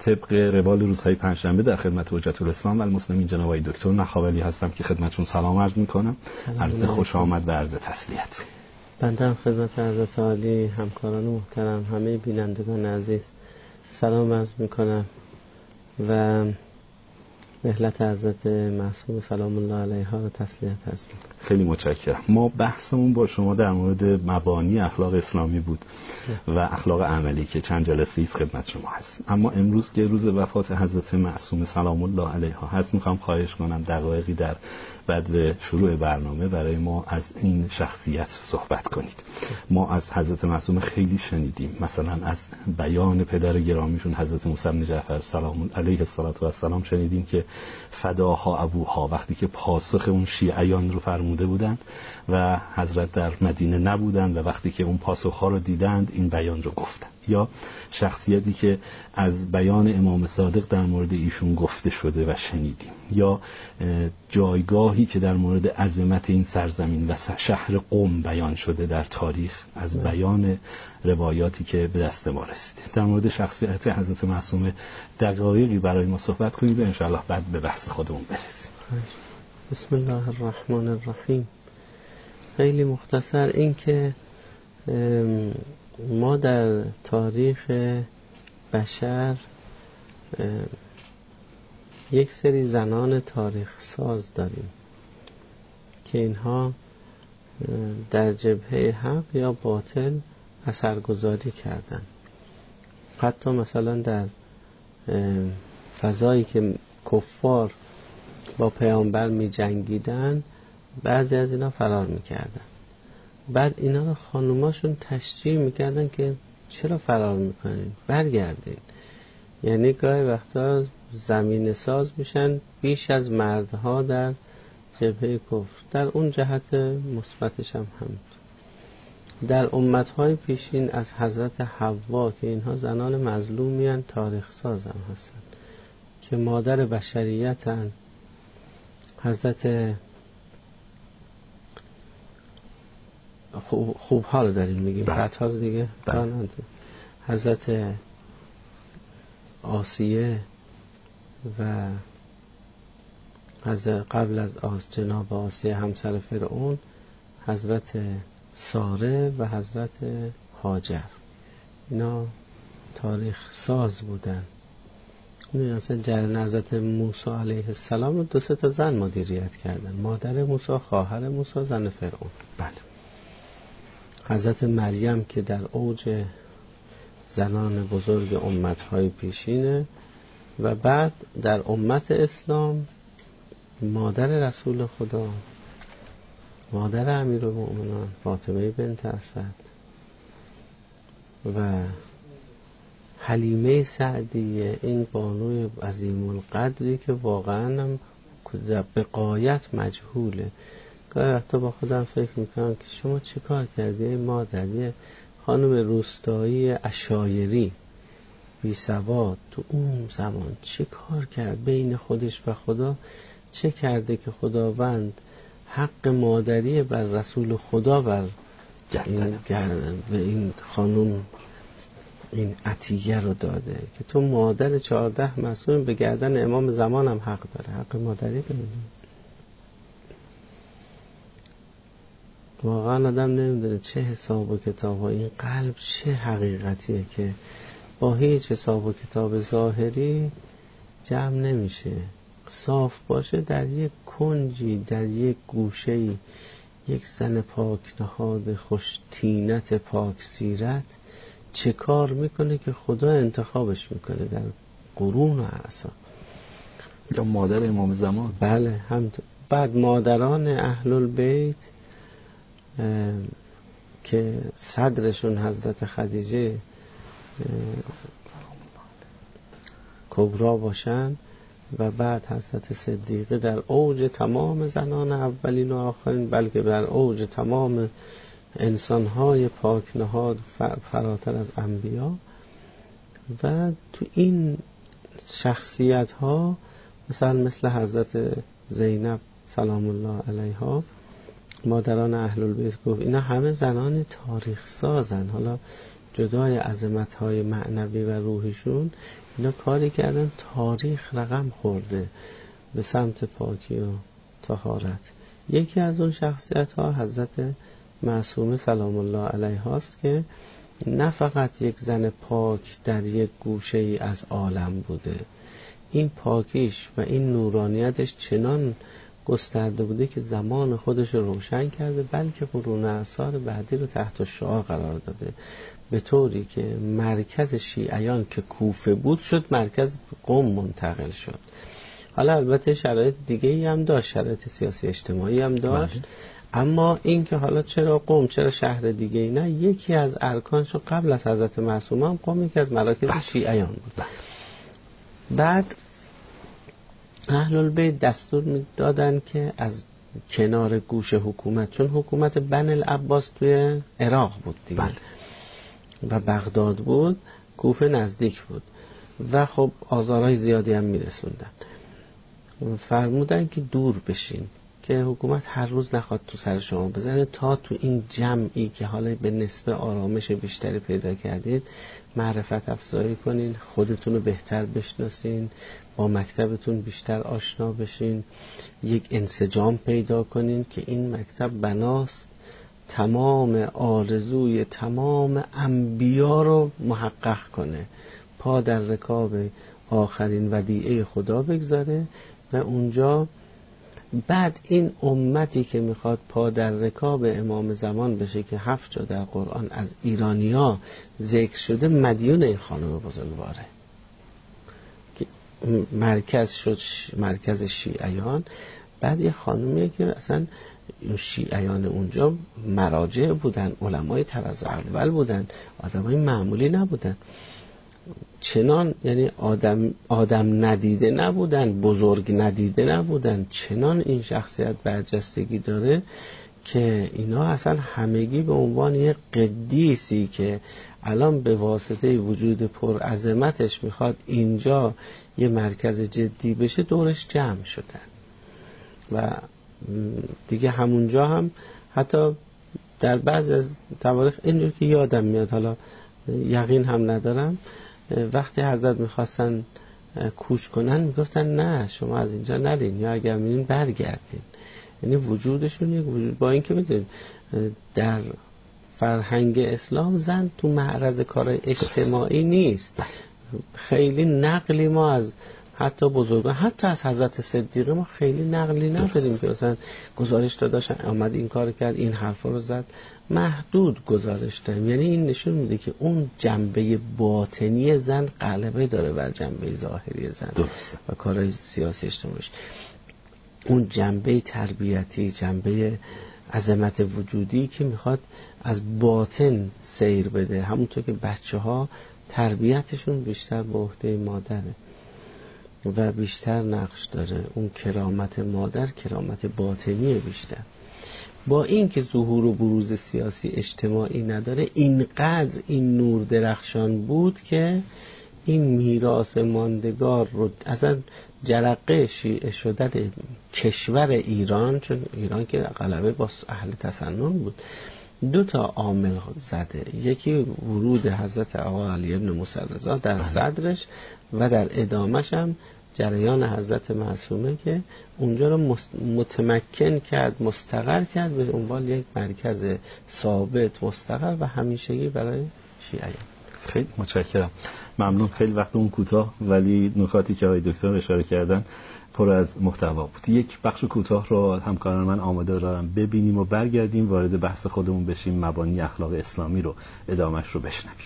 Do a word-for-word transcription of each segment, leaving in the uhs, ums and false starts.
طبق روال روزهای پنجشنبه در خدمت حجت الاسلام و المسلمین جناب آقای دکتر نخاولی هستم که خدمتشون سلام عرض میکنم. عرض خوش آمد و عرض تسلیت. بنده هم خدمت حضرت عالی، همکاران محترم، همه بینندگان عزیز سلام عرض میکنم و رحلت حضرت معصوم سلام الله علیها رو تسلیت عرض میکنم. خیلی متشکرم. ما بحثمون با شما در مورد مبانی اخلاق اسلامی بود و اخلاق عملی که چند جلسه ایست خدمت شما هست. اما امروز که روز وفات حضرت معصوم سلام الله علیها هست، میخوام خواهش کنم دقایقی در بعد به شروع برنامه برای ما از این شخصیت صحبت کنید. ما از حضرت معصوم خیلی شنیدیم، مثلا از بیان پدر گرامیشون حضرت موسی بن جعفر سلام علیه السلام شنیدیم که فداها ابوها، وقتی که پاسخ اون شیعیان رو فرموده بودند و حضرت در مدینه نبودند و وقتی که اون پاسخها رو دیدند این بیان رو گفتند. یا شخصیتی که از بیان امام صادق در مورد ایشون گفته شده و شنیدیم، یا جایگاهی که در مورد عظمت این سرزمین و شهر قم بیان شده در تاریخ از بیان روایاتی که به دست ما رسیده. در مورد شخصیت حضرت معصوم دقایقی برای ما صحبت کنید و انشاءالله بعد به بحث خودمون برسیم. بسم الله الرحمن الرحیم. خیلی مختصر این که ما در تاریخ بشر یک سری زنان تاریخ ساز داریم که اینها در جبهه حق یا باطل اثرگذاری کردن. حتی مثلا در فضایی که کفار با پیامبر می جنگیدن بعضی از اینا فرار می کردن. بعد اینا رو خانوماشون تشجیع میکردن که چرا فرار میکنین، برگردین. یعنی گاهی وقتا زمین ساز میشن بیش از مردها در جبهه کفر. در اون جهت مثبتش هم هم در امتهای پیشین از حضرت حوا که اینها زنان مظلومیان تاریخ ساز هم هستن که مادر بشریتن. حضرت خوب, خوب ها رو داریم میگیم، بد ها رو دیگه بله. حضرت آسیه و حضرت قبل از آس جناب آسیه همسر فرعون، حضرت ساره و حضرت هاجر، اینا تاریخ ساز بودن. این اصلا جریان حضرت موسی علیه السلام رو دو سه تا زن مدیریت کردن، مادر موسی، خواهر موسی، زن فرعون. بله. حضرت مریم که در اوج زنان بزرگ امتهای پیشینه و بعد در امت اسلام مادر رسول خدا، مادر امیرالمؤمنین فاطمه بنت اسد و حلیمه سعدیه، این بانوی عظیم القدری که واقعا هم به غایت مجهوله. گاهی وقتا با خودم فکر میکنم که شما چه کار کردی ای مادر؟ یه خانم روستایی عشایری بی سواد تو اون زمان چه کار کرد بین خودش و خدا؟ چه کرده که خداوند حق مادری بر رسول خدا بر این گردن به این خانم این عطیه رو داده که تو مادر چهارده معصوم به گردن امام زمان هم حق داره، حق مادری داره. واقعا آدم نمیدونه چه حساب و کتاب ها، این قلب چه حقیقتیه که با هیچ حساب و کتاب ظاهری جمع نمیشه. صاف باشه در یک کنجی، در یک گوشه‌ای، یک زن پاک نهاد خوش طینت پاک سیرت چه کار میکنه که خدا انتخابش میکنه در قرون و اعصاب. یا مادر امام زمان. بله هم. بعد مادران اهل البیت که صدرشون حضرت خدیجه کبرا باشن و بعد حضرت صدیقه در اوج تمام زنان اولین و آخرین، بلکه در اوج تمام انسانهای پاک نهاد فراتر از انبیا. و تو این شخصیت ها مثلا مثل حضرت زینب سلام الله علیها، مادران اهل البیت گفت اینا همه زنان تاریخ سازن. حالا جدای عظمت‌های معنوی و روحیشون، اینا کاری کردن تاریخ رقم خورده به سمت پاکی و طهارت. یکی از اون شخصیت‌ها حضرت معصومه سلام الله علیها است که نه فقط یک زن پاک در یک گوشه‌ای از عالم بوده، این پاکیش و این نورانیتش چنان گسترده بوده که زمان خودش رو روشن کرده، بلکه قرون اعصار بعدی رو تحت شعاع قرار داده، به طوری که مرکز شیعیان که کوفه بود شد مرکز قم منتقل شد. حالا البته شرایط دیگه‌ای هم داشت، شرایط سیاسی اجتماعی هم داشت، اما این که حالا چرا قم، چرا شهر دیگه‌ای نه، یکی از ارکانش قبل از حضرت معصومه هم قم یکی از مراکز شیعیان بود. بعد اهل البیت دستور می‌دادن که از کنار گوش حکومت، چون حکومت بنی العباس توی عراق بود دیگه بله. و بغداد بود، کوفه نزدیک بود و خب آزارهای زیادی هم میرسوندن. فرمودن که دور بشین که حکومت هر روز نخواد تو سر شما بزنه، تا تو این جمعی که حالا به نسبه آرامش بیشتری پیدا کردید معرفت افزایی کنین، خودتون رو بهتر بشناسین، با مکتبتون بیشتر آشنا بشین، یک انسجام پیدا کنین که این مکتب بناست تمام آرزوی تمام انبیا رو محقق کنه، پا در رکاب آخرین ودیعه خدا بگذاره و اونجا بعد این امتی که میخواد پا در رکاب امام زمان بشه که هفت جا در قرآن از ایرانیا ذکر شده، مدیون این خانم بزرگواره که مرکز شد، مرکز شیعیان. بعد یه خانمیه که اصلا شیعیان اونجا مراجع بودن، علمای طراز اول بودن، آدمای معمولی نبودن، چنان یعنی آدم آدم ندیده نبودن، بزرگ ندیده نبودن، چنان این شخصیت برجستگی داره که اینا اصلا همگی به عنوان یک قدیسی که الان به واسطه وجود پرعظمتش میخواد اینجا یه مرکز جدی بشه دورش جمع شدن. و دیگه همونجا هم حتی در بعض از تواریخ اینجور که یادم میاد، حالا یقین هم ندارم، وقتی حضرت میخواستن کوچ کنن میگفتن نه شما از اینجا نرین، یا اگر میرین برگردین. یعنی وجودشون یک وجود، با این که میدونید در فرهنگ اسلام زن تو معرض کار اجتماعی نیست. خیلی نقلی ما از حتی بزرگان، حتی از حضرت صدیقه ما خیلی نقلی نداریم که مثلا گزارش داداشن آمد این کار کرد، این حرفا رو زد، محدود گزارش داریم. یعنی این نشون میده که اون جنبه باطنی زن غلبه داره بر جنبه ظاهری زن درست. و کارهای سیاسی اجتماعیش. اون جنبه تربیتی، جنبه عظمت وجودی که میخواد از باطن سیر بده، همونطور که بچه ها تربیتشون بیشتر به عهده مادره و بیشتر نقش داره، اون کرامت مادر کرامت باطنی بیشتر. با این که ظهور و بروز سیاسی اجتماعی نداره، اینقدر این نور درخشان بود که این میراث ماندگار رو اصلا جرقه شیعه شدن کشور ایران، چون ایران که غالبا با اهل تسنن بود، دو تا عامل زده. یکی ورود حضرت آقا علی ابن موسی رضا در صدرش و در ادامش هم جریان حضرت معصومه که اونجا رو متمکن کرد، مستقر کرد به عنوان یک مرکز ثابت مستقر و همیشگی برای شیعیان. خیلی متشکرم، ممنون. خیلی وقت اون کوتاه، ولی نکاتی که آقای دکتر اشاره کردن پر از محتوا بود. یک بخش کوتاه رو همکاران من آماده دارم ببینیم و برگردیم وارد بحث خودمون بشیم، مبانی اخلاق اسلامی رو ادامهش رو بشنویم.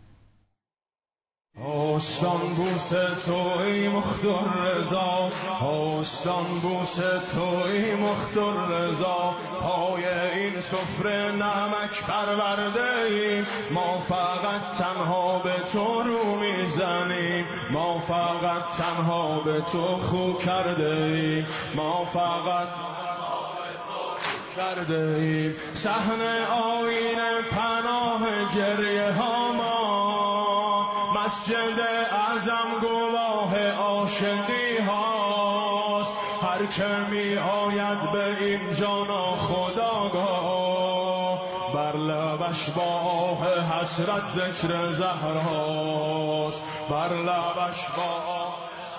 آستان بوس توی مختار رضا، آستان بوس توی مختار رضا، پای این سفره نمک پرورده ایم، ما فقط تنها به تو رو میزنیم، ما فقط تنها به تو خو کرده ایم، ما فقط کرده ایم. صحنه آینه پناه گریه ها ما، مسجد اعظم گواه عاشقی هاست، هر که می آید به این جانا خداگاه بر لبش لبش با آه حسرت ذکر زهراست، بر لبش با آه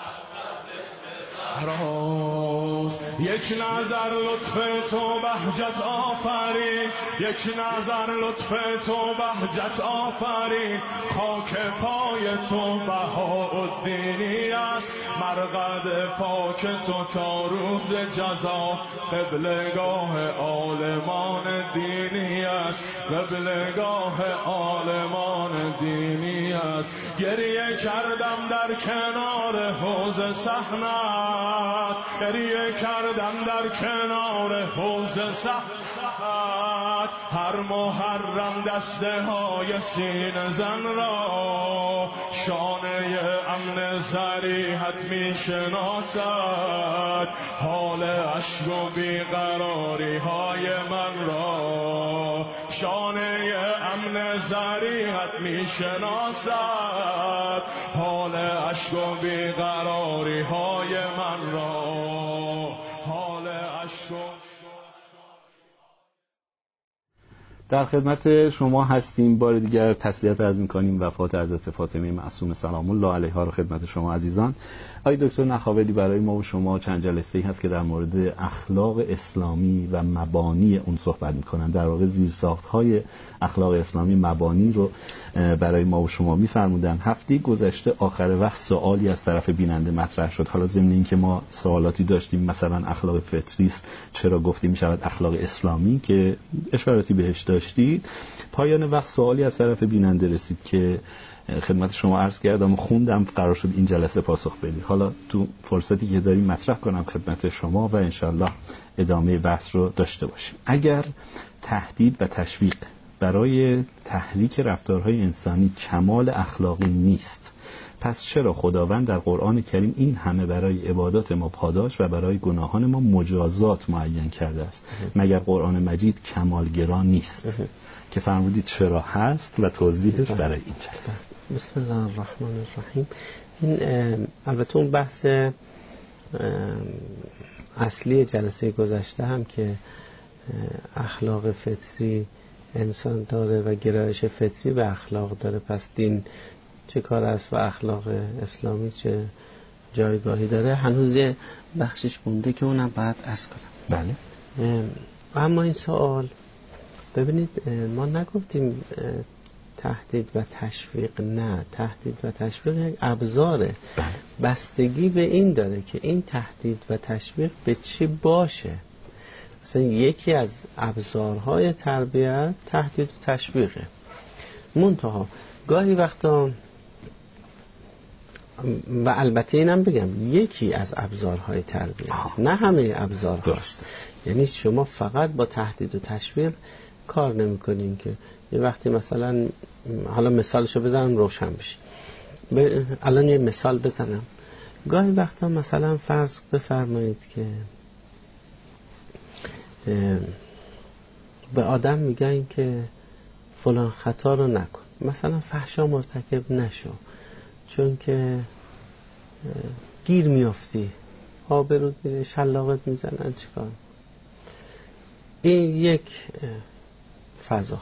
راست. یک نظر لطف تو بهجت آفرین، یک نظر لطف تو بهجت آفرین، خاک پای تو بهاءالدینی است، مرقد پاک تو تا روز جزا، قبلگاه عالمان دینی است، قبلگاه عالمان دینی است. گریه کردم در کنار حوض صحنت، گریه کردم در کنار حوض صحنت، هر محرم دسته های سینه زن را، شانه امن ضریحت می شناسد، حال اشک و بیقراری های من را، شانه امن ضریحت می شناسد، حال اشک و بیقراری های من را، حال اشک و در خدمت شما هستیم. بار دیگر تسلیت عرض می‌کنیم وفات حضرت فاطمه معصومه سلام الله علیها رو خدمت شما عزیزان. آقای دکتر نخاولی برای ما و شما چند جلسه‌ای هست که در مورد اخلاق اسلامی و مبانی اون صحبت می‌کنن. در واقع زیرساخت‌های اخلاق اسلامی مبانی رو برای ما و شما می‌فرمودن. هفته گذشته آخر وقت سوالی از طرف بیننده مطرح شد. حالا ضمن اینکه ما سوالاتی داشتیم مثلا اخلاق فطری است چرا گفتیم می‌شود اخلاق اسلامی که اشاراتی بهش داشتید، پایان وقت سوالی از طرف بیننده رسید که خدمت شما عرض کردم و خوندم، قرار شد این جلسه پاسخ بدید. حالا تو فرصتی که داریم مطرح کنم خدمت شما و انشالله ادامه بحث رو داشته باشیم. اگر تهدید و تشویق برای تحریک رفتارهای انسانی کمال اخلاقی نیست، پس چرا خداوند در قرآن کریم این همه برای عبادات ما پاداش و برای گناهان ما مجازات معین کرده است؟ مگر قرآن مجید کمالگرا نیست؟ که فرمودید چرا هست و توضیحش برای این جلسه. بسم الله الرحمن الرحیم. این البته اون بحث اصلی جلسه گذشته هم که اخلاق فطری انسان داره و گرایش فطری به اخلاق داره، پس دین چه کار است و اخلاق اسلامی چه جایگاهی داره، هنوز یه بخشش مونده که اونم باید عرض کنم. بله. اما این سوال ببینید، ما نگفتیم تهدید و تشویق، نه، تهدید و تشویق یک ابزاره. بله. بستگی به این داره که این تهدید و تشویق به چی باشه. مثلا یکی از ابزارهای تربیت تهدید و تشویقه، منتها گاهی وقتا، و البته اینم بگم یکی از ابزارهای تربیت، نه همه ابزارها. یعنی شما فقط با تهدید و تشویق کار نمی کنین که یه وقتی مثلا، حالا مثالشو بزنم روشن بشه. الان یه مثال بزنم. گاهی وقتا مثلا فرض بفرمایید که به آدم میگن که فلان خطا رو نکن، مثلا فحشا مرتکب نشو چون که گیر میافتی، آبروت میره، شلاقت میزنن، چیکار. این یک فضا.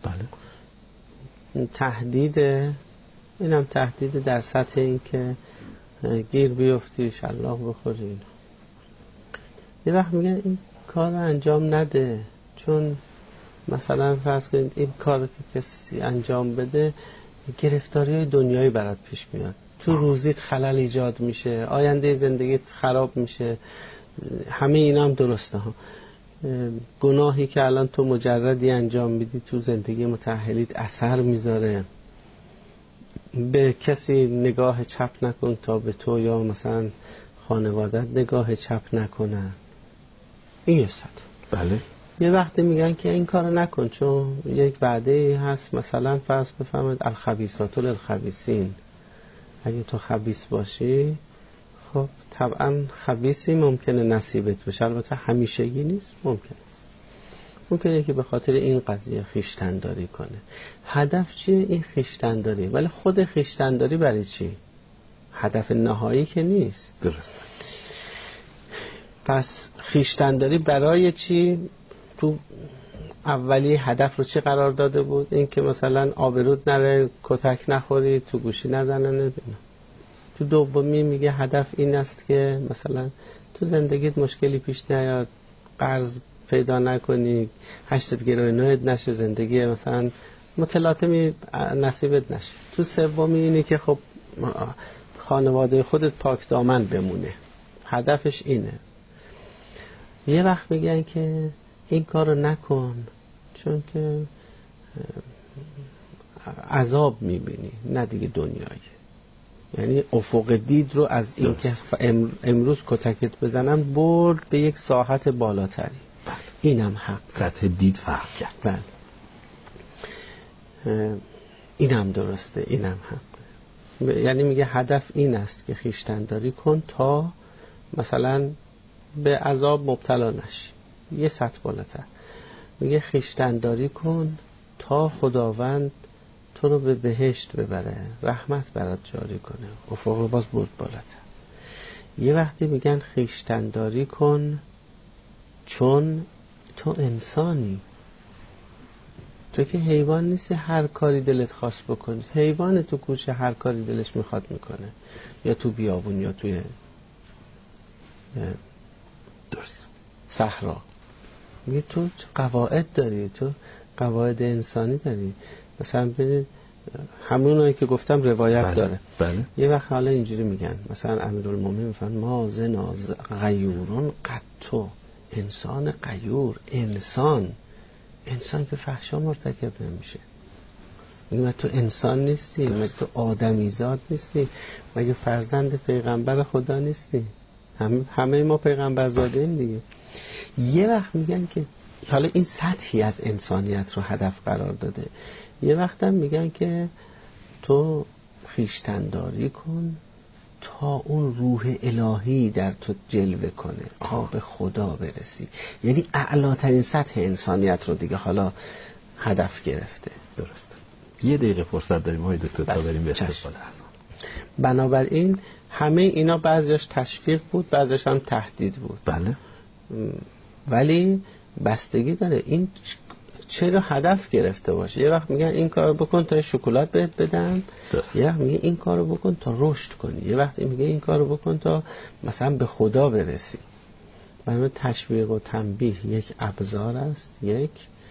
بله. تهدید، اینم تهدید در سطح این که گیر بیافتی، شلاق بخوری. یه وقت میگن این کار رو انجام نده چون مثلا فرض کنید این کار رو که کسی انجام بده گرفتاری های دنیایی برات پیش میاد، تو روزیت خلل ایجاد میشه، آینده زندگیت خراب میشه. همه اینا هم درسته ها. گناهی که الان تو مجردی انجام میدی تو زندگی متأهلیت اثر میذاره. به کسی نگاه چپ نکن تا به تو یا مثلا خانوادت نگاه چپ نکنن. این یه سطح. بله. یه وقتی میگن که این کارو نکن چون یک وعده هست، مثلا فرض بفرمایید الخبیثات للخبیثین، اگه تو خبیث باشی خب طبعا خبیثی ممکنه نصیبت بشه، البته همیشگی نیست، ممکنه است. ممکنه که به خاطر این قضیه خیشتنداری کنه. هدف چیه؟ این خیشتنداری. ولی خود خیشتنداری برای چی؟ هدف نهایی که نیست. درست. پس خیشتنداری برای چی؟ تو اولی هدف رو چی قرار داده بود؟ این که مثلا آبرود نره، کتک نخوری، تو گوشی نزنن. تو دومی میگه هدف این است که مثلا تو زندگیت مشکلی پیش نیاد، قرض پیدا نکنی، هشتت گروه نوید نشه، زندگی مثلا متلاطمی نصیبت نشه. تو سومی اینه که خب خانواده خودت پاک دامن بمونه. هدفش اینه. یه وقت میگن که این کارو نکن چون که عذاب میبینی، نه دیگه دنیایی. یعنی افق دید رو از این که امروز کتکت بزنن برد به یک ساحت بالاتری. بله. اینم حق، سطح دید فرق کرد. بله. اینم درسته، اینم حق. یعنی میگه هدف این است که خویشتن‌داری کن تا مثلا به عذاب مبتلا نشی. یه سطح بالاتر میگه خویشتن‌داری کن تا خداوند تو رو به بهشت ببره، رحمت برات جاری کنه. افق رو باز بود بالاتر. یه وقتی میگن خویشتن‌داری کن چون تو انسانی، تو که حیوان نیستی هر کاری دلت خواست بکنی. حیوان تو کوچه هر کاری دلش میخواد میکنه، یا تو بیابون یا توی درست صحرا. میگه تو قواعد داری، تو قواعد انسانی داری. مثلا ببینید همونایی که گفتم روایت بله. داره. بله. یه وقت حالا اینجوری میگن، مثلا امیرالمومنین میفرمایند ما زنا غیورون قطو، انسان غیور، انسان انسان که فحشا مرتکب نمیشه. میگه تو انسان نیستی؟ مگه تو آدمیزاد نیستی؟ مگه فرزند پیغمبر خدا نیستی؟ همه همه ما پیغمبر زاده ایم دیگه. یه وقت میگن که حالا این سطحی از انسانیت رو هدف قرار داده. یه وقت هم میگن که تو خویشتن‌داری کن تا اون روح الهی در تو جلوه کنه، تا به خدا برسی. یعنی اعلاترین سطح انسانیت رو دیگه حالا هدف گرفته. درست. یه دقیقه فرصت داریم آقای دکتر تا بریم به استقبال اذان. بنابراین همه اینا بعضیش تشویق بود، بعضیش هم تهدید بود. بله. ولی بستگی داره این چرا هدف گرفته باشه. یه وقت میگن این کارو بکن تا شکلات بهت بدم، درست. یه وقت میگه این کارو بکن تا رشد کنی، یه وقت میگه این کارو بکن تا مثلا به خدا برسی. برای تشویق و تنبیه یک ابزار است، یک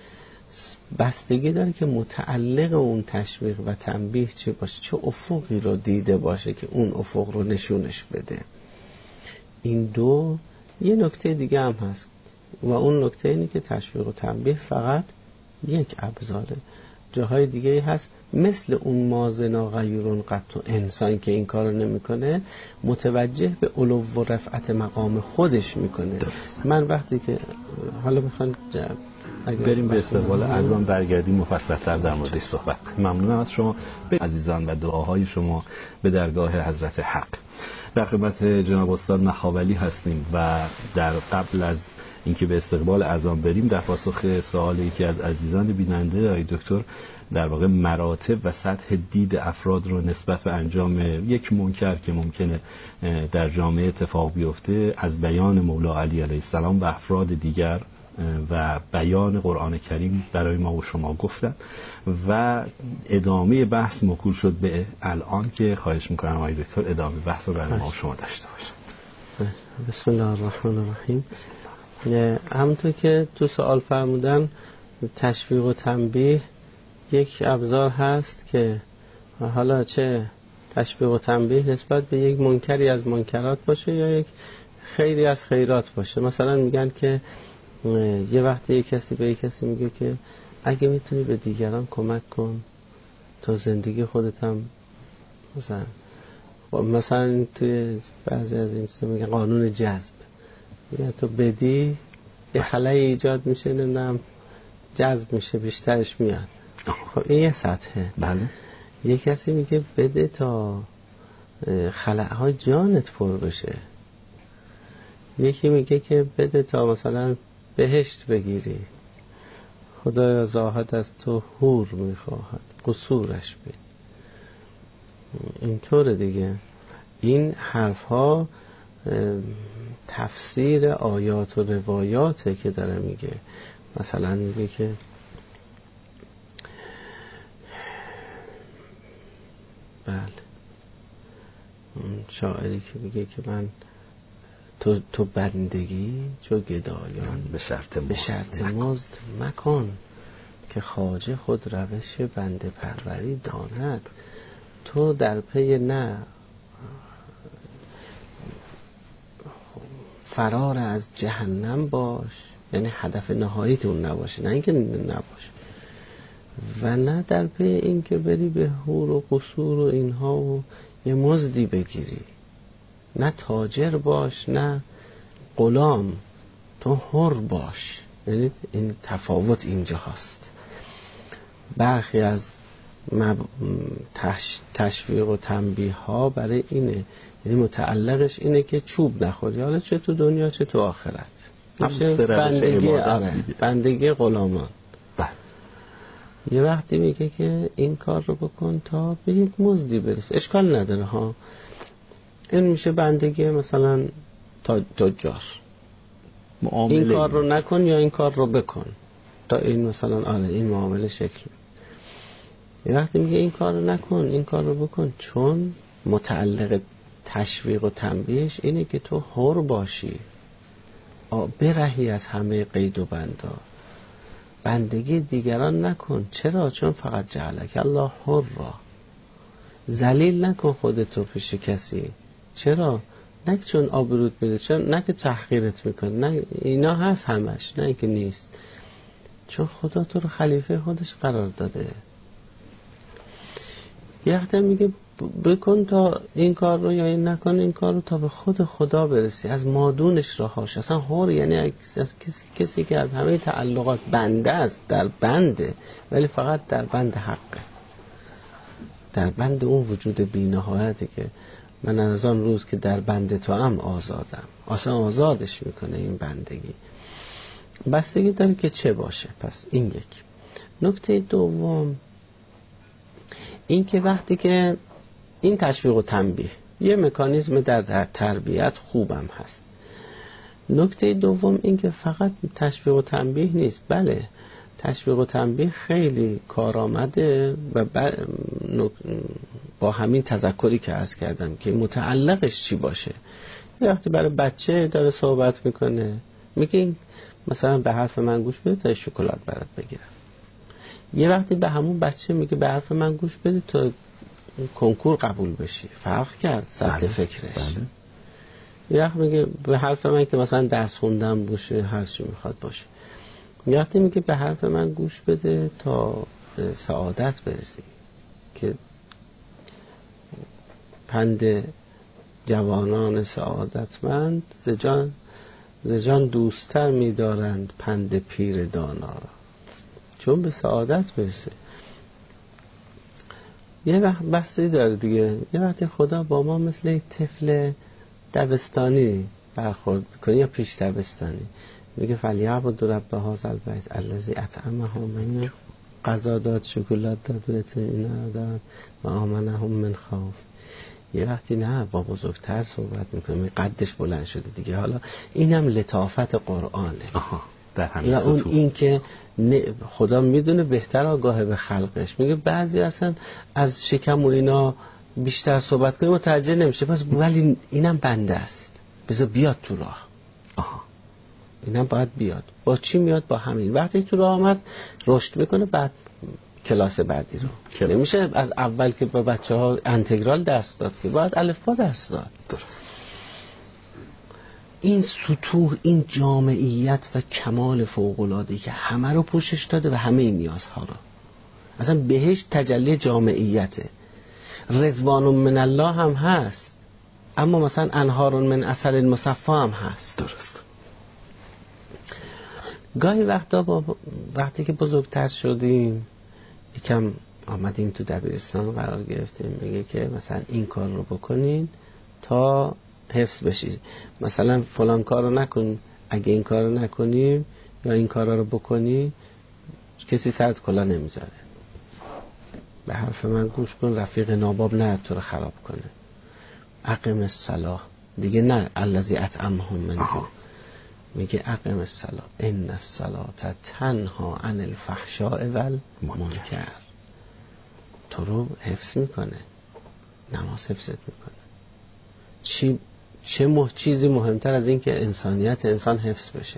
بستگی داره که متعلق اون تشویق و تنبیه چه باشه، چه افقی رو دیده باشه که اون افق رو نشونش بده. این دو. یه نکته دیگه هم هست و اون نکته اینه که تشویق و تنبیه فقط یک ابزاره. جاهای دیگه هست مثل اون مازنا غیورون قطو، انسان که این کارو نمیکنه متوجه به علو و رفعت مقام خودش میکنه. درست. من وقتی که حالا میخوان بریم به استقبال اذان برگردیم مفصل‌تر در موردش صحبت کنیم. ممنونم از شما عزیزان و دعاهای شما به درگاه حضرت حق. در خدمت جناب استاد مخاولی هستیم و در قبل از اینکه به استقبال اذان بریم در پاسخ سوال یکی از عزیزان بیننده آقای دکتر در واقع مراتب و سطح دید افراد رو نسبت به انجام یک منکر که ممکنه در جامعه اتفاق بیفته از بیان مولا علی علیه السلام و افراد دیگر و بیان قرآن کریم برای ما و شما گفتن و ادامه بحث موکول شد به الان که خواهش میکنم آقای دکتر ادامه بحث رو برای ما و شما داشته باشند. بسم الله الرحمن الرحیم. همونطور که تو سوال فرمودن تشویق و تنبیه یک ابزار هست که حالا چه تشویق و تنبیه نسبت به یک منکری از منکرات باشه یا یک خیری از خیرات باشه. مثلا میگن که یه وقتی یک کسی به یک کسی میگه که اگه میتونی به دیگران کمک کن تا زندگی خودت هم مثلا مثلا توی بعضی از این چیزا میگن قانون جذب، میگن تو بدی یه خلایی ایجاد میشه، نمیدونم جذب میشه بیشترش میاد. خب این یه سطحه. بله. یه کسی میگه بده تا خلاهای جانت پر بشه. یکی میگه که بده تا مثلا بهشت بگیری. خدایا زاهد از تو حور میخواهد قصورش بین. اینطور دیگه. این حرف ها تفسیر آیات و روایاته که داره میگه مثلا میگه که بله اون شاعری که میگه که من تو, تو بندگی چو گدایان به شرط مزد, به شرط مزد مکن که خواجه خود روش بنده پروری داند. تو در پی نه فرار از جهنم باش، یعنی هدف نهاییتون نباشه، نه اینکه نباشه، و نه در پی این که بری به حور و قصور و اینها و یه مزدی بگیری. نه تاجر باش نه غلام، تو حر باش. یعنی این تفاوت اینجا هست. برخی از تش... تشویق و تنبیه ها برای اینه، یعنی متعلقش اینه که چوب نخوری، حالا چه تو دنیا چه تو آخرت. میشه بندگی آره بندگی غلامان. بله. یه وقتی میگه که این کار رو بکن تا به یک مزدی برسی، اشکال نداره ها. این میشه بندگی مثلا تجار، این کار رو نکن یا این کار رو بکن تا این مثلا آره این معامله شکل. یه وقتی میگه این کار رو نکن این کار رو بکن، چون متعلق تشویق و تنبیهش اینه که تو حر باشی، برهی از همه قید و بندا، بندگی دیگران نکن. چرا؟ چون فقط جعلک الله حر را، ذلیل نکن خودتو پیش کسی. چرا؟ نه که چون آبروت میده، چون نه که تحقیرت میکنه، نه اینا هست همش، نه اینکه نیست، چون خدا تو رو خلیفه خودش قرار داده. یه وقتی میگه بکن تا این کار رو یا این نکن این کار رو تا به خود خدا برسی، از مادونش رهاش. اصلا حر یعنی از کسی, کسی که از همه تعلقات بنده است، در بنده، ولی فقط در بند حقه، در بند اون وجود بی‌نهایتی که من از آن روز که در بند تو هم آزادم. اصلا آزادش میکنه این بندگی. بستگی داره که چه باشه. پس این یک. نکته دوم این که وقتی که این تشویق و تنبیه یه مکانیزم در تربیت خوبم هست. نکته دوم این که فقط تشویق و تنبیه نیست. بله تشویق و تنبیه خیلی کارآمده و با همین تذکری که عرض کردم که متعلقش چی باشه. یه وقتی برای بچه داره صحبت میکنه، میگه مثلا به حرف من گوش بده تا شکلات برات بگیرم. یه وقتی به همون بچه میگه به حرف من گوش بده تا کنکور قبول بشی. فرق کرد سطح بله. فکرش. بله. یه وقت میگه به حرف من که مثلا درس خوندم باشه، هر چی میخواد باشه. یه وقتی میگه به حرف من گوش بده تا سعادت برسی، که پند جوانان سعادتمند زجان زجان دوستر میدارند پند پیر دانا را، چون به سعادت برسه. یه وقت بحثی داره دیگه. یه وقتی خدا با ما مثل طفل دبستانی برخورد میکنه یا پیش دبستانی، میگه فلیعبدوا رب هذا البیت الذی اطعمهم من غذا داد، شکلات داد، بهتون اینا داد و آمنهم من خوف. یه وقتی نه با بزرگتر صحبت میکنه، قدش بلند شده دیگه. حالا اینم لطافت قرآنه. آها. در همین و اون سطور. این که خدا میدونه بهتر آگاهه به خلقش. میگه بعضی اصلا از شکم و اینا بیشتر صحبت کنه متوجه نمیشه، پس ولی اینم بنده است، بذار بیاد تو راه. آها. اینم باید بیاد. با چی میاد؟ با همین. وقتی تو راه آمد رشد میکنه، بعد کلاس بعدی رو کلاس. نمیشه از اول که با بچه ها انتگرال درس داد، که باید الفبا درس داد. درست. این سطوح، این جامعیت و کمال فوق‌العاده‌ای که همه رو پوشش داده و همه این نیازها رو. اصلا بهشت تجلی جامعیته. رضوان من الله هم هست، اما مثلا انهار من عسل مصفا هم هست. درست. گاهی وقتا با وقتی که بزرگتر شدیم، یکم آمدیم تو دبیرستان قرار گرفتیم، میگه که مثلا این کار رو بکنین تا حفظ بشید، مثلا فلان کار رو نکن، اگه این کار رو نکنیم یا این کار رو بکنی کسی سرت کلا نمیذاره. به حرف من گوش کن، رفیق ناباب نه تو رو خراب کنه. اقیم الصلاة دیگه نه الذی اطعمهم من جوع. میگه اقم الصلاة ان الصلاة تنها عن الفحشاء والمنکر. تو رو حفظ میکنه، نماز حفظت میکنه. چی چه مح... چیزی مهمتر از این که انسانیت انسان حفظ بشه.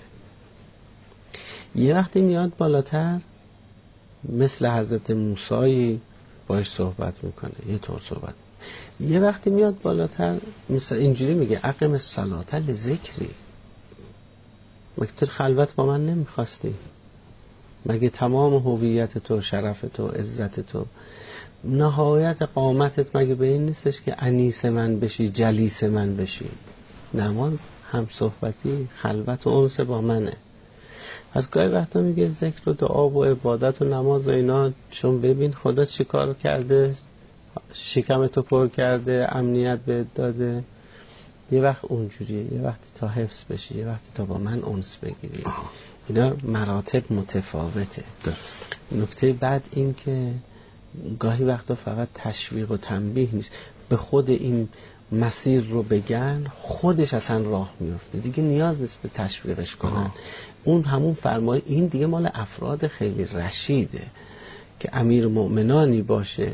یه وقتی میاد بالاتر مثل حضرت موسی باش صحبت میکنه، یه طور صحبت. یه وقتی میاد بالاتر مثل اینجوری میگه اقم الصلاة لذکری. مگه تو خلوت با من نمیخواستی؟ مگه تمام هویت تو، شرف تو، عزت تو، نهایت قامتت مگه به این نیستش که انیس من بشی، جلیس من بشی؟ نماز هم صحبتی، خلوت و انس با منه. از گاهی وقتا میگه ذکر و دعا و عبادت و نماز و اینا، چون ببین خدا چی کار کرده، شکمتو پر کرده، امنیت بهت داده. یه وقت اونجوریه، یه وقتی تا حفظ بشی، یه وقتی تا با من انس بگیری. اینا مراتب متفاوته. درست. نکته بعد این که گاهی وقتا فقط تشویق و تنبیه نیست، به خود این مسیر رو بگن خودش اصلا راه میفته دیگه، نیاز نیست به تشویقش کنن. آه. اون همون فرمای این دیگه مال افراد خیلی رشیده که امیر مؤمنانی باشه،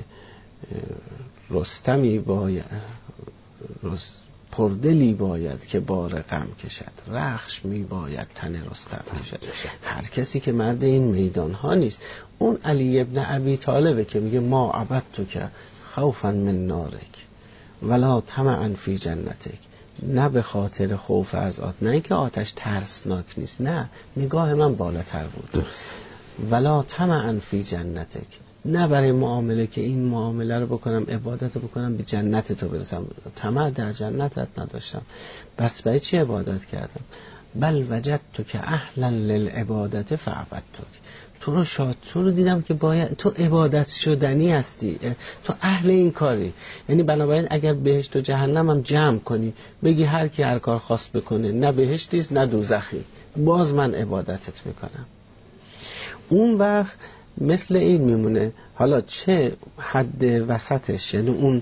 رستمی باید، رست پردلی باید که بار غم کشد، رخش می باید تن رستم کشد. هر کسی که مرد این میدان ها نیست. اون علی ابن ابی طالبه که میگه ما عبدتو که خوفا من نارک ولا طمعا فی جنتک. نه به خاطر خوف از آتش، نه اینکه آتش ترسناک نیست، نه، نگاه من بالاتر بود. درست. ولا طمعا فی جنتک، نه برای معامله که این معامله رو بکنم، عبادت رو بکنم به جنت تو برسم، طمع در جنتت نداشتم، بس برای چی عبادت کردم؟ بل وجدت که اهلا للعبادت فعبدتک. تو رو شاد، تو رو دیدم که باید تو عبادت شدنی هستی، تو اهل این کاری. یعنی بنابراین اگر بهشت و جهنم هم جمع کنی بگی هر کی هر کار خواست بکنه، نه بهشتیست نه دوزخی، باز من عبادتت میکنم. اون وقت مثل این میمونه. حالا چه حد وسطش، یعنی اون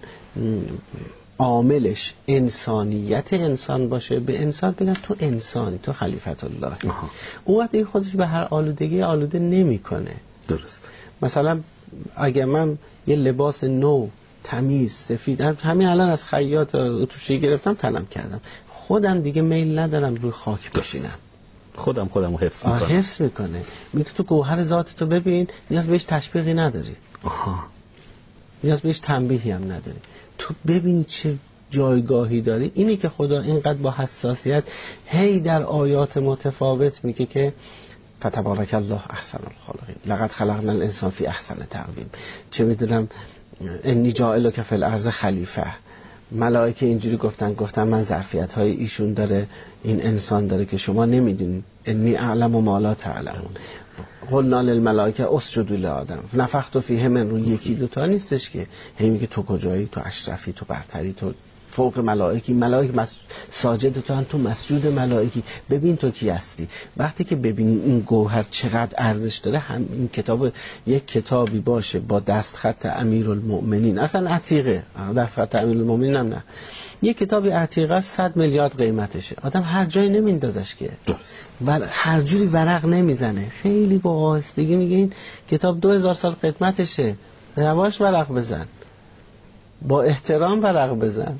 عاملش انسانیت انسان باشه، به انسان بگن تو انسانی، تو خلیفت الله. اون وقت این خودش به هر آلودگی آلوده نمیکنه. درست. مثلا اگه من یه لباس نو تمیز سفید همین الان از خیاط اتوشی گرفتم تنم کردم، خودم دیگه میل ندارم روی خاک بشینم، خودم خودم رو حفظ میکنم. حفظ میکنه. میگه تو گوهر ذاتتو ببین، نیاز بهش تشبیهی نداری. آها. نیاز بهش تنبیهی هم نداری. تو ببین چه جایگاهی داری. اینی که خدا اینقدر با حساسیت هی در آیات متفاوت میگه که فتبارک الله احسن الخالقین، لقد خلقنا الانسان فی احسن تقویم، چه میدونم انی جاعلک فی الارض خلیفه. ملائکه اینجوری گفتن، گفتن من ظرفیت های ایشون داره، این انسان داره که شما نمیدونید. انی اعلم و ما لا تعلمون. قلنا للملائکه اسجدوا لآدم نفخت فیه من روح. یکی دوتا نیستش که هی میگه تو کجایی، تو اشرفی، تو برتری، تو فوق ملائکی، ملائک مس... ساجد تو هم، تو مسجود ملائکی. ببین تو کی هستی. وقتی که ببینی این گوهر چقدر ارزش داره، هم این کتاب یک کتابی باشه با دستخط امیرالمؤمنین، اصلا عتیقه، دستخط امیرالمؤمنین هم نه، یک کتابی عتیقه صد میلیارد قیمتشه، آدم هر جایی نمیندازش که، و هر جوری ورق نمیزنه، خیلی با آهستگی میگه این کتاب دو هزار سال قیمتشه، یواش ورق بزن، با احترام ورق بزن.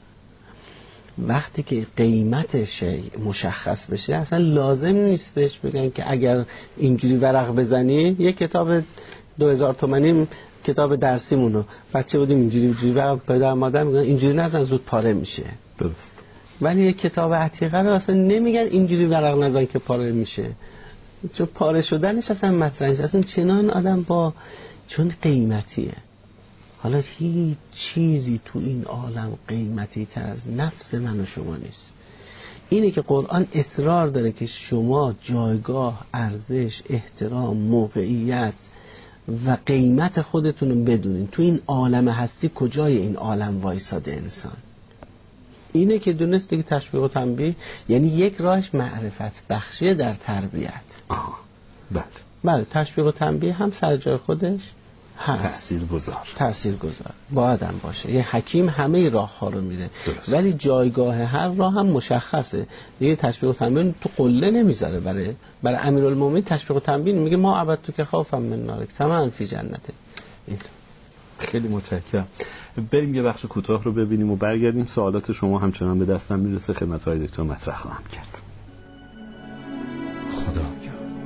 وقتی که قیمت شی مشخص بشه اصلا لازم نیست بهش بگن که اگر اینجوری ورق بزنی. یک کتاب دو هزار تومانی کتاب درسیمونو بچه بودیم اینجوری اینجوری ورق پدر مادر میگن اینجوری نزن زود پاره میشه. درست. ولی یک کتاب عتیقه رو اصلا نمیگن اینجوری ورق نزن که پاره میشه، چون پاره شدنش اصلا مطرح نیست. اصلا چنان آدم با، چون قیمتیه. حالا هیچ چیزی تو این عالم قیمتی تر از نفس من و شما نیست. اینه که قرآن اصرار داره که شما جایگاه، ارزش، احترام، موقعیت و قیمت خودتون رو بدونین. تو این عالم هستی کجای این عالم وایساده انسان؟ اینه که دونست دیگه تشویق و تنبیه، یعنی یک راهش معرفت بخشیه در تربیت. آها. بله. بله، تشویق و تنبیه هم سر جای خودش، هست، تاثیرگذار تاثیرگذار باید هم باشه. یه حکیم همه راه ها رو میره، درست. ولی جایگاه هر راه هم مشخصه دیگه. تشویق و تنبیه تو قله نمیذاره. برای برای امیرالمومنین تشویق و تنبیه میگه ما عبدتو که خوفم من نارک تمام فی جنته. این خیلی متشکرم. بریم یه بخش کوتاه رو ببینیم و برگردیم. سوالات شما همچنان به دستم میرسه، خدمت‌های دکتر مطرح خواهم کرد. خدایا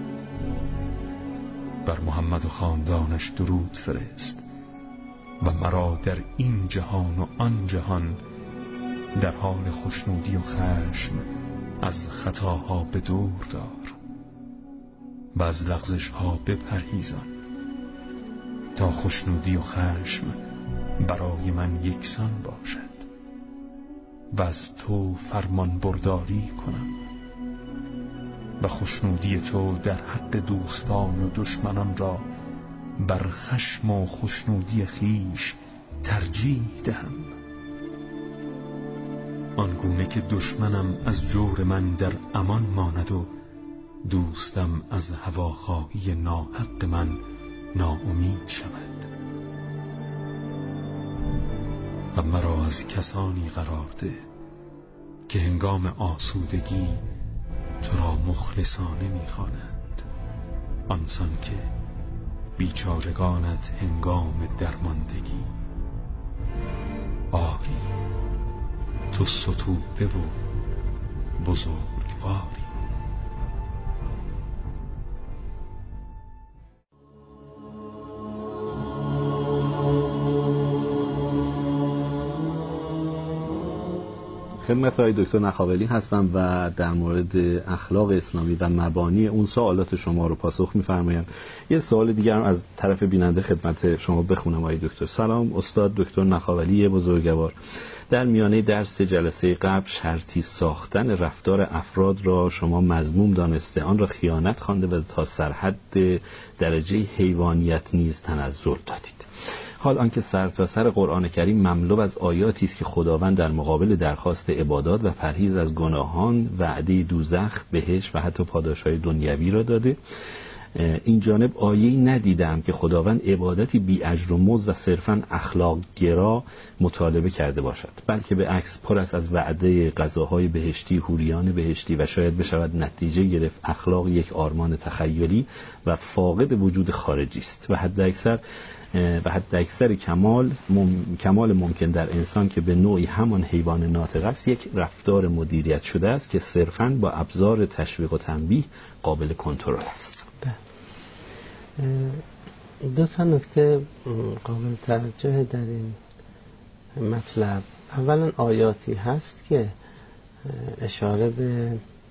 بر محمد و خاندانش درود فرست و مرا در این جهان و آن جهان در حال خوشنودی و خشم از خطاها به دور دار و از لغزش ها بپرهیزان تا خوشنودی و خشم برای من یکسان باشد و از تو فرمان برداری کنم و خوشنودی تو در حق دوستان و دشمنان را بر خشم و خوشنودی خیش ترجیح دهم، آنگونه که دشمنم از جور من در امان ماند و دوستم از هواخواهی ناحق من ناامید شود و مرا از کسانی قرار ده که هنگام آسودگی تو را مخلصانه می‌خوانند، آنسان که بیچارگانت هنگام درماندگی. آری تو ستوده و بزرگواری. خدمت های دکتر نخاولی هستم و در مورد اخلاق اسلامی و مبانی اون سوالات شما رو پاسخ می‌فرمایم. یه سوال دیگر هم از طرف بیننده خدمت شما بخونم. آقای دکتر سلام، استاد دکتر نخاولی بزرگوار، در میانه درس جلسه قبل شرطی ساختن رفتار افراد را شما مذموم دانسته، آن را خیانت خوانده و تا سرحد درجه حیوانیت نیز تنزل دادید. حال آنکه سر تا سر قرآن کریم مملو از آیاتی است که خداوند در مقابل درخواست عبادات و پرهیز از گناهان وعده دوزخ، بهشت و حتی پاداشهای دنیوی را داده، این جانب آیه‌ای ندیدم که خداوند عبادتی بی اجر و مزد و صرفاً اخلاق گرا مطالبه کرده باشد، بلکه به عکس پر است از وعده غذاهای بهشتی، حوریان بهشتی و شاید بشود نتیجه گرفت اخلاق یک آرمان تخیلی و فاقد وجود خارجی است و حد اکثر و حد اکثر کمال مم... کمال ممکن در انسان که به نوعی همان حیوان ناطق است یک رفتار مدیریت شده است که صرفاً با ابزار تشویق و تنبیه قابل کنترل است. دو تا نکته قابل توجه در این مطلب. اولا آیاتی هست که اشاره به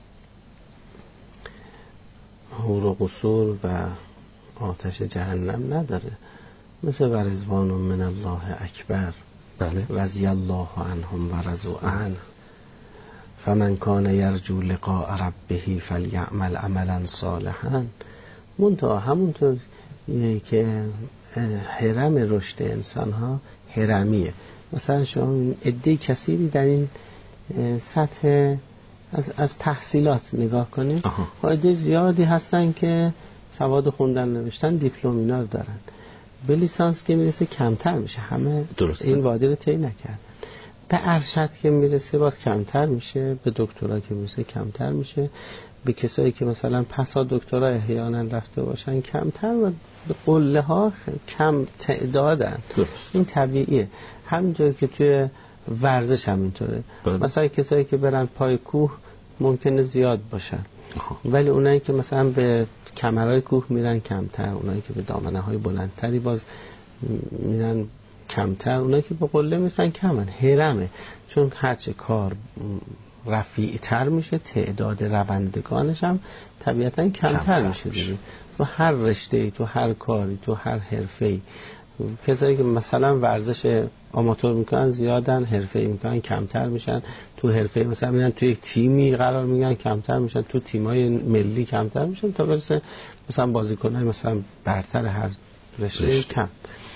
حور و قصور و آتش جهنم نداره، مثل و رضوان من الله اکبر، بله، رضی الله عنهم و رضوا عنه، فمن کان یرجو لقاء ربه فلیعمل عملا صالحا. منتها همونطور که هرم رشد انسان ها هرمیه، مثلا شما عده کثیری در این سطح از, از تحصیلات نگاه کنید، عده زیادی هستن که سواد خوندن نوشتن دیپلم اینا رو دارن، به لیسانس که میرسه کمتر میشه، همه درسته. این وادی رو طی نکردن. به ارشد که میرسه باز کمتر میشه، به دکترا که میرسه کمتر میشه، به کسایی که مثلا پسا دکترا احیانا رفته باشن کمتر و به قله ها کم تعدادن. درست. این طبیعیه. همینطور که توی ورزش همینطوره. بله. مثلا کسایی که برن پای کوه ممکنه زیاد باشن، آها. ولی اونایی که مثلا به کمرهای کوه میرن کمتر، اونایی که به دامنه های بلندتری باز میرن کمتر، اونایی که به قله میرسن کمن. هرمه، چون هرچه کار رفیع تر میشه تعداد روندگانش هم طبیعتا کمتر, کمتر میشه, میشه. تو هر رشته‌ای، تو هر کاری، تو هر حرفه‌ای کسایی که مثلا ورزش آماتور میکنن زیادن، حرفه‌ای میکنن کمتر میشن، تو حرفه‌ای مثلا میرن تو یک تیمی قرار میگیرن کمتر میشن، تو تیمای ملی کمتر میشن تا برسه مثلا بازیکنای مثلا برتر هر رشته, رشته کم.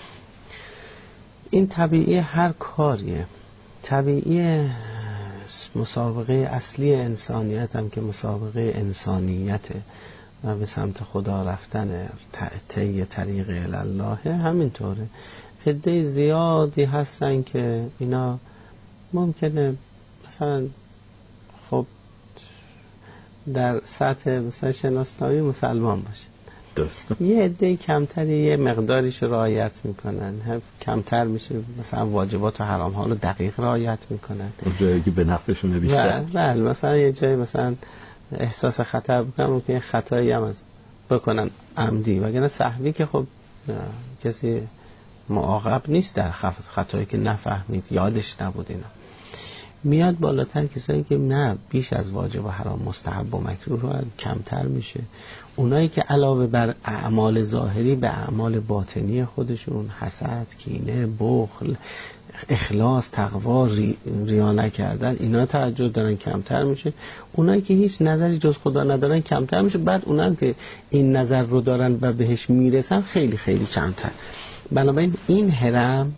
این طبیعی هر کاریه. طبیعی مسابقه اصلی انسانیت هم که مسابقه انسانیته و به سمت خدا رفتن طی طریق الله همینطوره. عده زیادی هستن که اینا ممکنه مثلا خب در سطح مثلا شناسنامه مسلمان باشه، درسته. یه عده کمتری یه مقداریش رعایت میکنن، کمتر میشه مثلا واجبات و حرام ها رو دقیق رعایت میکنن، اون جایی که به نفعشونه بیشتر. بله مثلا یه جایی مثلا احساس خطر بکنن ممکنه خطایی هم از بکنن عمدی، وگرنه سهوی که خب کسی معاقب نیست در خطایی که نفهمید یادش نبود. اینا میاد بالاتر کسایی که نه بیش از واجب و حرام مستحب و مکروه رو کمتر میشه. اونایی که علاوه بر اعمال ظاهری به اعمال باطنی خودشون حسد، کینه، بخل، اخلاص، تقوا، ری... ریا نکردن اینا توجه دارن کمتر میشه. اونایی که هیچ نظری جز خدا ندارن کمتر میشه. بعد اونایی که این نظر رو دارن و بهش میرسن خیلی خیلی کمتر. بنابراین این هرم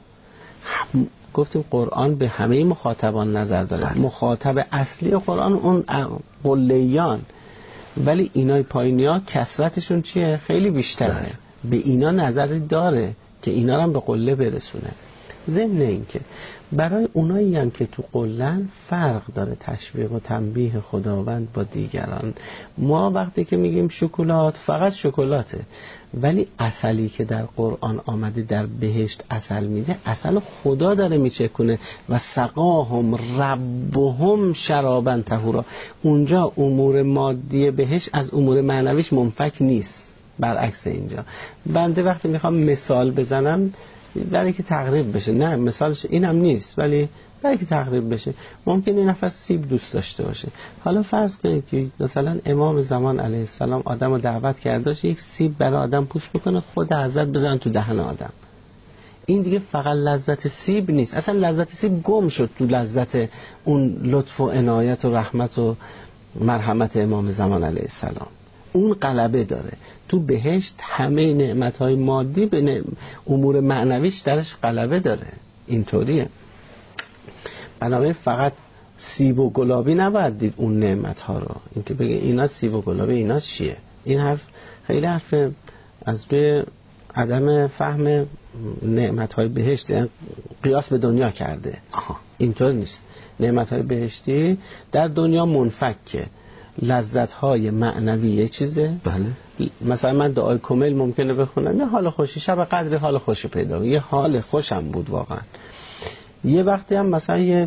گفتیم قرآن به همه مخاطبان نظر داره. مخاطب اصلی قرآن اون قلیان، ولی اینای پایینیا کثرتشون چیه؟ خیلی بیشتره. به اینا نظری داره که اینا هم به قله برسونه. ضمن این که برای اونایی هم که تو قلن فرق داره تشویق و تنبیه خداوند با دیگران. ما وقتی که میگیم شکلات فقط شکلاته، ولی عسلی که در قرآن آمده در بهشت عسل میده، عسل خدا داره میچکونه و سقاهم ربهم شرابا طهورا. اونجا امور مادی بهشت از امور معنویش منفک نیست، برعکس اینجا. بنده وقتی میخوام مثال بزنم برای که تقریب بشه، نه مثالش اینم نیست ولی برای که تقریب بشه، ممکنه این نفر سیب دوست داشته باشه. حالا فرض کنید که مثلا امام زمان علیه السلام آدم رو دعوت کرده یک سیب برای آدم پوست بکنه، خود حضرت بزن تو دهن آدم. این دیگه فقط لذت سیب نیست، اصلا لذت سیب گم شد تو لذت اون لطف و عنایت و رحمت و مرحمت امام زمان علیه السلام. اون غلبه داره تو بهشت. همه نعمت‌های مادی به امور معنویش درش غلبه داره. اینطوریه. بنابراین فقط سیب و گلابی نباید دید اون نعمت‌ها رو، اینکه بگه اینا سیب و گلابی اینا چیه. این حرف خیلی حرف از روی عدم فهم نعمت‌های بهشت، یعنی قیاس به دنیا کرده. اینطور نیست. نعمت‌های بهشتی در دنیا منفکه. لذت‌های معنوی یه چیزه. بله. مثلا من دعای کمیل ممکنه بخونم یه حال خوشی، شب قدر حال خوشی پیدا، یه حال خوشم بود واقعا. یه وقتی هم مثلا یه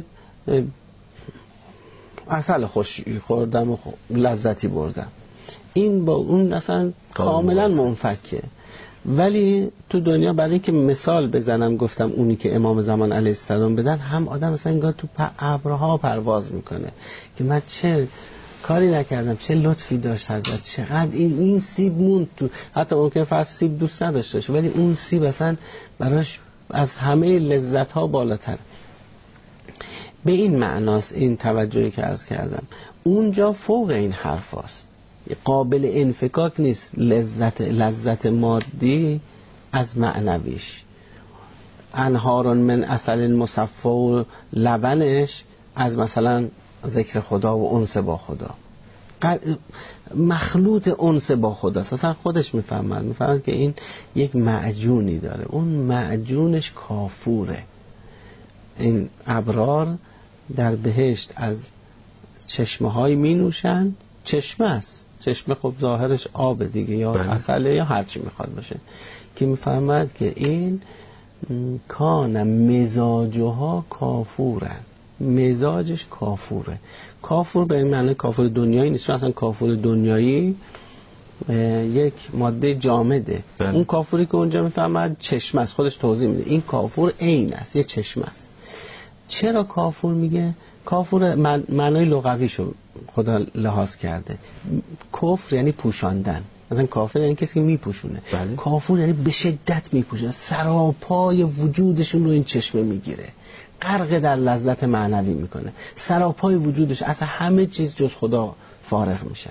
عسل خوشی خوردم و لذتی بردم، این با اون اصلا کاملا منفکه. ولی تو دنیا برای اینکه مثال بزنم گفتم اونی که امام زمان علیه السلام بدن، هم آدم مثلا انگار تو ابرها پرواز میکنه که من چه کاری نکردم، چه لطفی داشت حضرت، چقدر این این سیب موند تو. حتی ممکنه فرض سیب دوست نداشته باشه ولی اون سیب اصلا براش از همه لذت ها بالاتر. به این معناست این توجهی که عرض کردم. اونجا فوق این حرف هست، قابل انفکاک نیست لذت لذت مادی از معنویش. انهارون من عسل مصفا و لبنش از مثلا ذکر خدا و انس با خدا، مخلوط انس با خدا. اصلا خودش میفهمد میفهمد که این یک معجونی داره، اون معجونش کافوره. این ابرار در بهشت از چشمه های می نوشند. چشمه است، چشمه خب ظاهرش آب دیگه یا عسله یا هرچی میخواد باشه، که میفهمد که این کان مزاجها کافورن، مزاجش کافوره. کافور به این معنی کافور دنیایی نیست، اصلا کافور دنیایی یک ماده جامده. بله. اون کافوری که اونجا میفهمد چشمه است، خودش توضیح میده این کافور عین است، یه چشمه است. چرا کافور میگه؟ کافور معنای لغویشو خدا لحاظ کرده. کفر یعنی پوشاندن، مثلا کافر یعنی کسی که میپوشونه. بله. کافور یعنی به شدت میپوشونه، سراپای وجودشون رو این چشمه میگیره، غرق در لذت معنوی میکنه، سراپای وجودش اصلا همه چیز جز خدا فارغ میشن.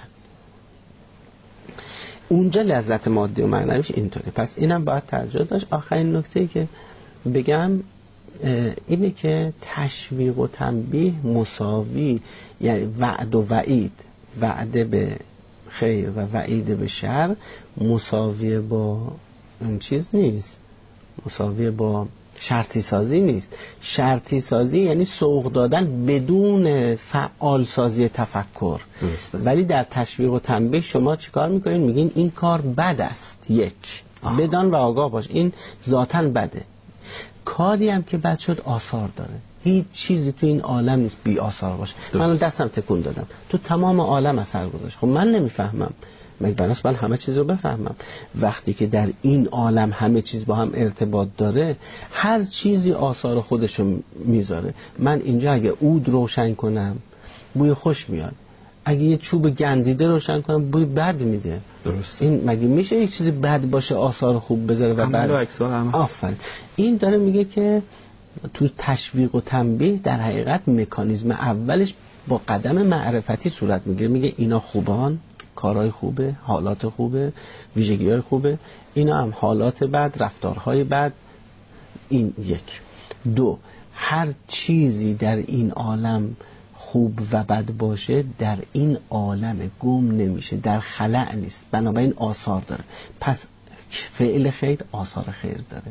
اونجا لذت مادی و معنویش اینطوری. پس اینم باید توجه داشت. آخرین نکته‌ای که بگم اینه که تشویق و تنبیه مساوی، یعنی وعد و وعید. وعده به خیر و وعید به شر مساوی با اون چیز نیست، مساوی با شرطی سازی نیست. شرطی سازی یعنی سوق دادن بدون فعال سازی تفکر. درسته. ولی در تشویق و تنبیه شما چیکار میکنین؟ میگین این کار بد است، یک آه. بدان و آگاه باش این ذاتاً بده. کاری هم که بد شد آثار داره، هیچ چیزی تو این عالم نیست بی آثار باشه. من دستم تکون دادم تو تمام عالم اثر گذاشت، خب من نمیفهمم، مگه بناس من همه چیز رو بفهمم؟ وقتی که در این عالم همه چیز با هم ارتباط داره، هر چیزی آثار خودش رو میذاره. من اینجا اگه عود روشن کنم بوی خوش میاد، اگه یه چوب گندیده روشن کنم بوی بد میده. درست. این مگه میشه یک چیزی بد باشه آثار خوب بذاره؟ و بعد آفرین. این داره میگه که تو تشویق و تنبیه در حقیقت مکانیزم اولش با قدم معرفتی صورت میگیره. میگه اینا خوبان، کارهای خوبه، حالات خوبه، ویژگی‌های خوبه، اینا هم حالات بد، رفتارهای بد. این یک. دو، هر چیزی در این عالم خوب و بد باشه در این عالم گم نمیشه، در خلأ نیست، بنابراین آثار داره. پس فعل خیر آثار خیر داره،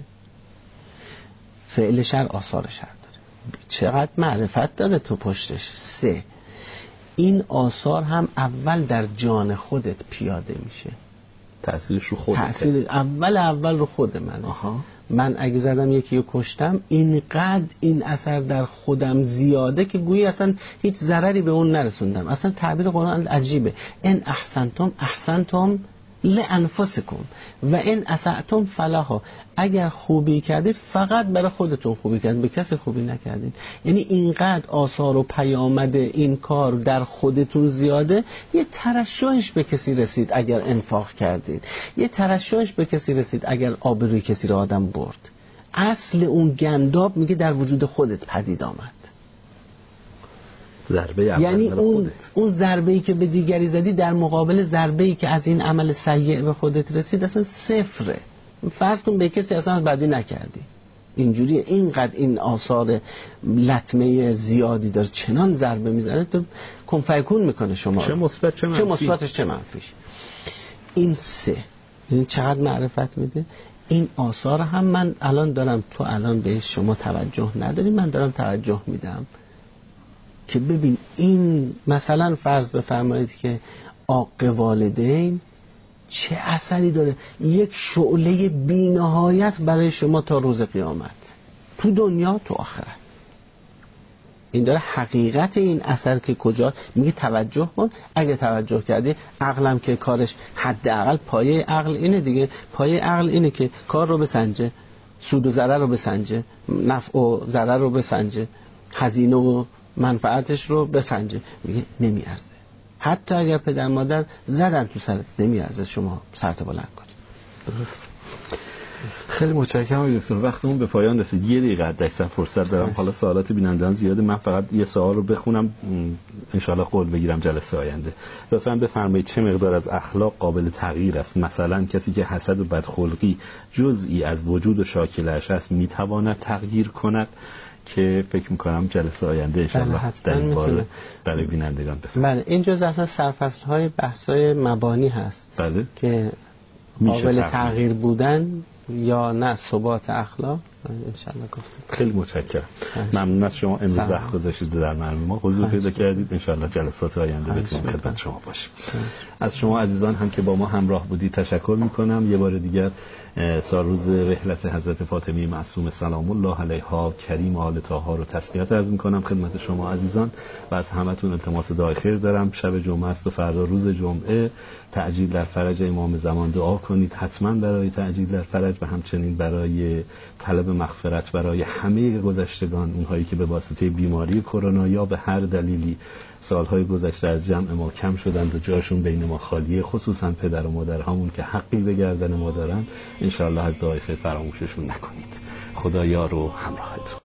فعل شر آثار شر داره. چقدر معرفت داره تو پشتش. سه، این آثار هم اول در جان خودت پیاده میشه، تأثیرش رو خودت، تأثیر اول اول رو خود منه. آها. من اگه زدم یکی رو کشتم، اینقدر این اثر در خودم زیاده که گویی اصلا هیچ ضرری به اون نرسوندم. اصلا تعبیر قرآن عجیبه، ان احسنتم احسنتم لانفسکم و ان اسأتم فلها. اگر خوبی کردید فقط برای خودتون خوبی کردید، به کسی خوبی نکردید. یعنی اینقدر آثار و پیامد این کار در خودتون زیاده. یه ترشحش به کسی رسید اگر انفاق کردید، یه ترشحش به کسی رسید اگر آبروی کسی را آدم برد. اصل اون گنداب میگه در وجود خودت پدید آمد. ضربه یعنی اون اون ضربه‌ای که به دیگری زدی در مقابل ضربه‌ای که از این عمل سیء به خودت رسید اصلا صفره. فرض کن به کسی اصلا بدی نکردی، اینجوری اینقدر این آثار لطمه زیادی داره، چنان ضربه میزنه تو کن فیکون میکنه شما، چه مثبت چه منفی، چه مثبتش چه منفیش. این سه، این چقدر معرفت میده. این آثار هم من الان دارم، تو الان بهش شما توجه نداری، من دارم توجه میدم که ببین این مثلا فرض بفرمایید که عاق والدین چه اثری داره، یک شعله بی‌نهایت برای شما تا روز قیامت، تو دنیا تو آخرت. این داره حقیقت این اثر که کجا میگه توجه کن. اگه توجه کردی، عقلم که کارش حداقل پایه عقل اینه دیگه، پایه عقل اینه که کار رو بسنجه، سود و ضرر رو بسنجه، نفع و ضرر رو بسنجه، هزینه و منفعتش رو بسنجه. میگه نمیارزه. حتی اگر پدر مادر زدن تو سرت نمیارزه شما سرت بلند کنی. درست. خیلی متشکرم دکتر. وقتمون به پایان رسید. یه دقیقه حداکثر فرصت دارم. خیلی. حالا سوالات بینندگان زیاده، من فقط یه سوال رو بخونم انشالله قول بگیرم جلسه آینده. لطفاً بفرمایید چه مقدار از اخلاق قابل تغییر است؟ مثلا کسی که حسد و بدخلقی جزئی از وجود و شاکلش است میتواند تغییر کند؟ که فکر میکنم جلسه آینده انشالله در این باره برای بینندگان بفرمایید. بله، این جز اصلا سرفصل های بحث های مبانی هست. بله. که قابل تغییر. تغییر بودن یا نه ثبات اخلاق انشالله گفتید. خیلی متشکرم. ممنون از شما امروز وقت گذاشتید در برنامه ما حضور پیدا کردید. انشالله جلسات آینده بتونیم خدمت شما باشیم. از شما عزیزان هم که با ما همراه بودید تشکر میکنم. یه بار دیگر سالروز رحلت حضرت فاطمه معصومه سلام الله علیها کریم آل طاها رو تسلیت عرض میکنم خدمت شما عزیزان و از همتون التماس دعای خیر دارم. شب جمعه است و فردا روز جمعه، تعجیل در فرج امام زمان دعا کنید حتما برای تعجیل در فرج و همچنین برای طلب مغفرت برای همه گذشتگان، اونهایی که به واسطه بیماری کرونا یا به هر دلیلی سالهای گذشته از جمع ما کم شدند و جاشون بین ما خالیه، خصوصا پدر و مادرهامون که حقی به گردن ما دارن. انشاءالله از دعای خیر فراموششون نکنید. خدا یار و همراهتون.